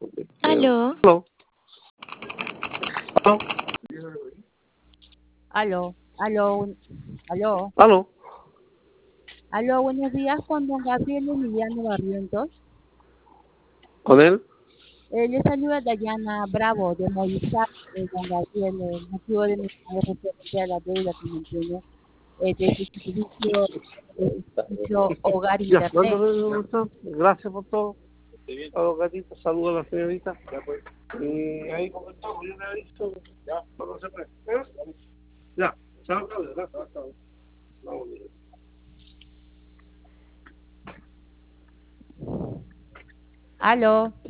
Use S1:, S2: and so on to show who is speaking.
S1: Aló,
S2: Aló, aló,
S3: Aló, aló, aló,
S2: aló.
S3: aló, buenos días con don Gabriel Emiliano Barrientos.
S2: ¿Con él?
S3: Le saluda Dayana Bravo de Movistar, don Gabriel, el motivo de mi llamada es referente a la deuda que mantiene de su servicio Hogar
S2: Ya,
S3: Internet.
S2: mándame el WhatsApp. Gracias por todo. A los gatitos, saludos a la señorita. Y ahí comentamos, yo le aviso. Ya, cuando se puede. Ya, chao, Claudia. Chao, chao. Vamos, mira.
S3: Aló.